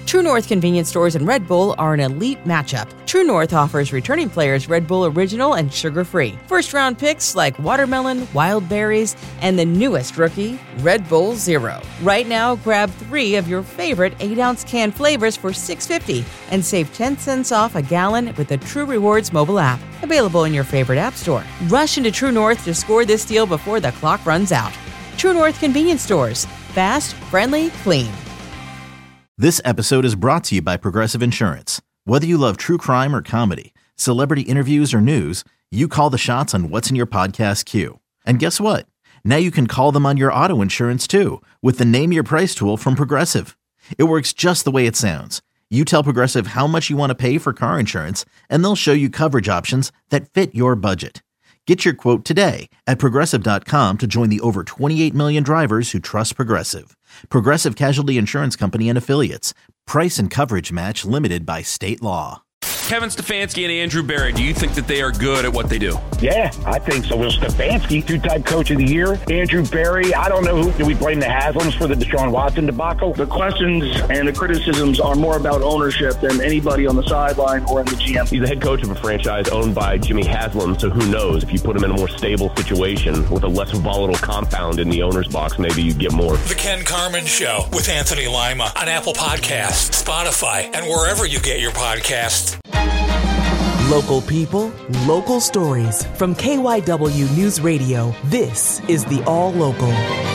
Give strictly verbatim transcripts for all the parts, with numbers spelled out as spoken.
True North convenience stores and Red Bull are an elite matchup. True North offers returning players Red Bull Original and sugar-free. First-round picks like watermelon, wild berries, and the newest rookie, Red Bull Zero. Right now, grab three of your favorite eight-ounce can flavors for six dollars and fifty cents and save ten cents off a gallon with the True Rewards mobile app. Available in your favorite app store. Rush into True North to score this deal before the clock runs out. True North convenience stores. Fast, friendly, clean. This episode is brought to you by Progressive Insurance. Whether you love true crime or comedy, celebrity interviews or news, you call the shots on what's in your podcast queue. And guess what? Now you can call them on your auto insurance too with the Name Your Price tool from Progressive. It works just the way it sounds. You tell Progressive how much you want to pay for car insurance, and they'll show you coverage options that fit your budget. Get your quote today at Progressive dot com to join the over twenty-eight million drivers who trust Progressive. Progressive Casualty Insurance Company and Affiliates. Price and coverage match limited by state law. Kevin Stefanski and Andrew Berry, do you think that they are good at what they do? Yeah, I think so. Well, Stefanski, two-time coach of the year. Andrew Berry, I don't know who. Do we blame the Haslams for the Deshaun Watson debacle? The questions and the criticisms are more about ownership than anybody on the sideline or in the G M. He's the head coach of a franchise owned by Jimmy Haslam, so who knows? If you put him in a more stable situation with a less volatile compound in the owner's box, maybe you get more. The Ken Carman Show with Anthony Lima on Apple Podcasts, Spotify, and wherever you get your podcasts. Local people, local stories. From K Y W News Radio, this is the All Local.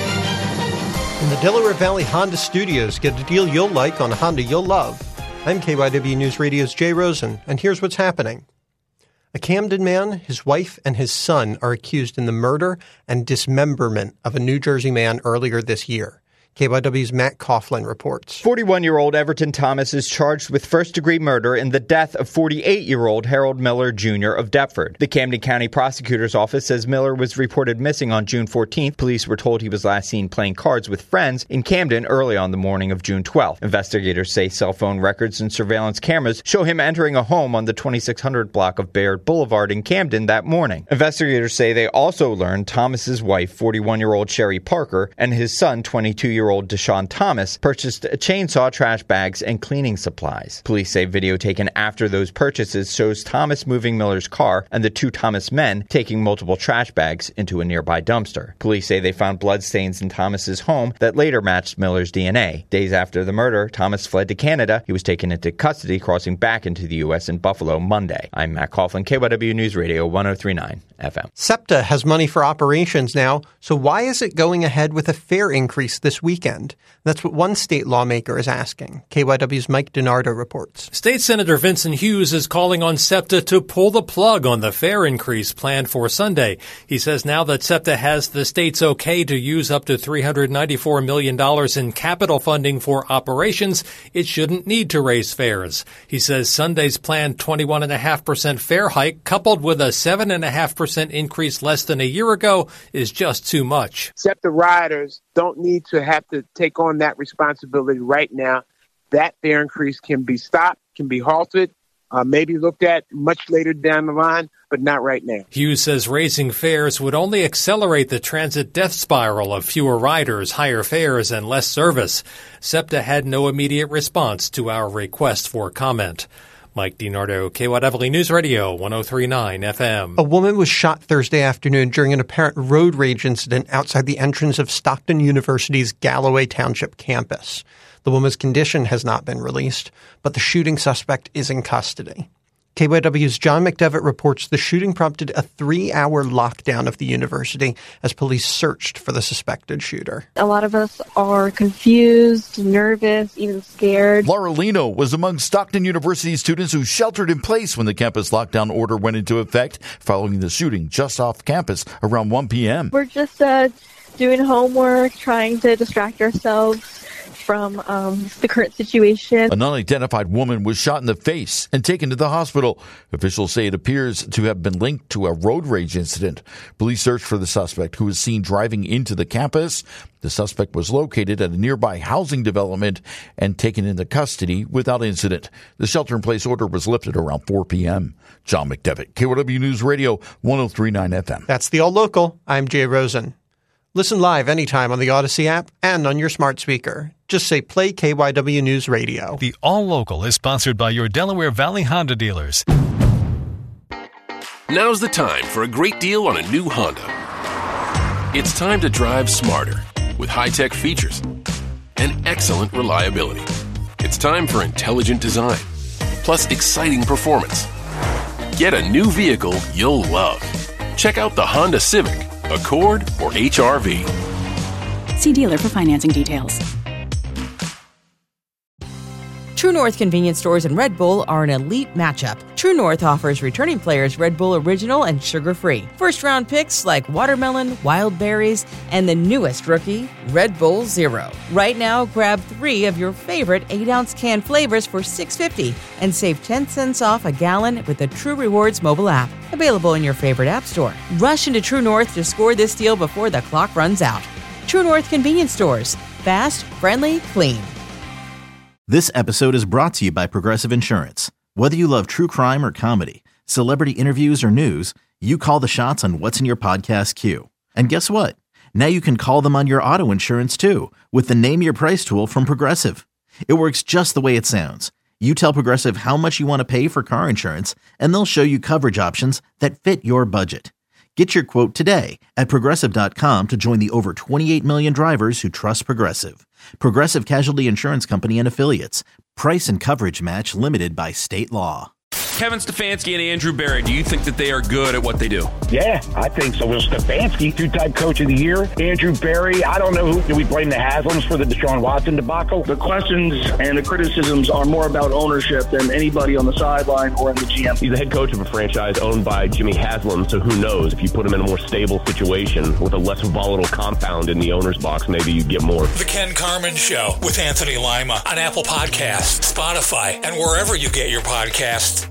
In the Delaware Valley Honda Studios, get a deal you'll like on a Honda you'll love. I'm K Y W News Radio's Jay Rosen, and here's what's happening. A Camden man, his wife, and his son are accused in the murder and dismemberment of a New Jersey man earlier this year. K Y W's Matt Coughlin reports. forty-one-year-old Everton Thomas is charged with first-degree murder in the death of forty-eight-year-old Harold Miller, Junior of Deptford. The Camden County Prosecutor's Office says Miller was reported missing on June fourteenth. Police were told he was last seen playing cards with friends in Camden early on the morning of June twelfth. Investigators say cell phone records and surveillance cameras show him entering a home on the twenty-six hundred block of Baird Boulevard in Camden that morning. Investigators say they also learned Thomas's wife, forty-one-year-old Sherry Parker, and his son, twenty-two-year-old Deshaun Thomas, purchased a chainsaw, trash bags, and cleaning supplies. Police say video taken after those purchases shows Thomas moving Miller's car and the two Thomas men taking multiple trash bags into a nearby dumpster. Police say they found bloodstains in Thomas's home that later matched Miller's D N A. Days after the murder, Thomas fled to Canada. He was taken into custody, crossing back into the U S in Buffalo Monday. I'm Matt Coughlin, K Y W News Radio, one oh three point nine F M. SEPTA has money for operations now, so why is it going ahead with a fare increase this week? Weekend. That's what one state lawmaker is asking. K Y W's Mike DiNardo reports. State Senator Vincent Hughes is calling on SEPTA to pull the plug on the fare increase planned for Sunday. He says now that SEPTA has the state's okay to use up to three hundred ninety-four million dollars in capital funding for operations, it shouldn't need to raise fares. He says Sunday's planned twenty-one point five percent fare hike, coupled with a seven point five percent increase less than a year ago, is just too much. SEPTA riders don't need to have to take on that responsibility right now. That fare increase can be stopped, can be halted, uh, maybe looked at much later down the line, but not right now. Hughes says raising fares would only accelerate the transit death spiral of fewer riders, higher fares, and less service. SEPTA had no immediate response to our request for comment. Mike DiNardo, K Y W News Radio, one oh three point nine F M. A woman was shot Thursday afternoon during an apparent road rage incident outside the entrance of Stockton University's Galloway Township campus. The woman's condition has not been released, but the shooting suspect is in custody. K Y W's John McDevitt reports the shooting prompted a three-hour lockdown of the university as police searched for the suspected shooter. A lot of us are confused, nervous, even scared. Laura Lino was among Stockton University students who sheltered in place when the campus lockdown order went into effect following the shooting just off campus around one p.m. We're just uh, doing homework, trying to distract ourselves from um, the current situation. An unidentified woman was shot in the face and taken to the hospital. Officials say it appears to have been linked to a road rage incident. Police searched for the suspect, who was seen driving into the campus. The suspect was located at a nearby housing development and taken into custody without incident. The shelter-in-place order was lifted around four p.m. John McDevitt, K Y W News Radio, one oh three point nine F M. That's the All Local. I'm Jay Rosen. Listen live anytime on the Odyssey app and on your smart speaker. Just say play K Y W News Radio. The All Local is sponsored by your Delaware Valley Honda dealers. Now's the time for a great deal on a new Honda. It's time to drive smarter with high-tech features and excellent reliability. It's time for intelligent design, plus exciting performance. Get a new vehicle you'll love. Check out the Honda Civic, Accord, or H R V. See dealer for financing details. True North convenience stores and Red Bull are an elite matchup. True North offers returning players Red Bull Original and sugar-free. First-round picks like watermelon, wild berries, and the newest rookie, Red Bull Zero. Right now, grab three of your favorite eight-ounce can flavors for six dollars and fifty cents and save ten cents off a gallon with the True Rewards mobile app. Available in your favorite app store. Rush into True North to score this deal before the clock runs out. True North convenience stores. Fast, friendly, clean. This episode is brought to you by Progressive Insurance. Whether you love true crime or comedy, celebrity interviews or news, you call the shots on what's in your podcast queue. And guess what? Now you can call them on your auto insurance too with the Name Your Price tool from Progressive. It works just the way it sounds. You tell Progressive how much you want to pay for car insurance, and they'll show you coverage options that fit your budget. Get your quote today at Progressive dot com to join the over twenty-eight million drivers who trust Progressive. Progressive Casualty Insurance Company and Affiliates. Price and coverage match limited by state law. Kevin Stefanski and Andrew Barry, do you think that they are good at what they do? Yeah, I think so. Will Stefanski, two-time coach of the year. Andrew Barry, I don't know who. Do we blame the Haslams for the Deshaun Watson debacle? The questions and the criticisms are more about ownership than anybody on the sideline or in the G M. He's the head coach of a franchise owned by Jimmy Haslam, so who knows? If you put him in a more stable situation with a less volatile compound in the owner's box, maybe you'd get more. The Ken Carman Show with Anthony Lima on Apple Podcasts, Spotify, and wherever you get your podcasts.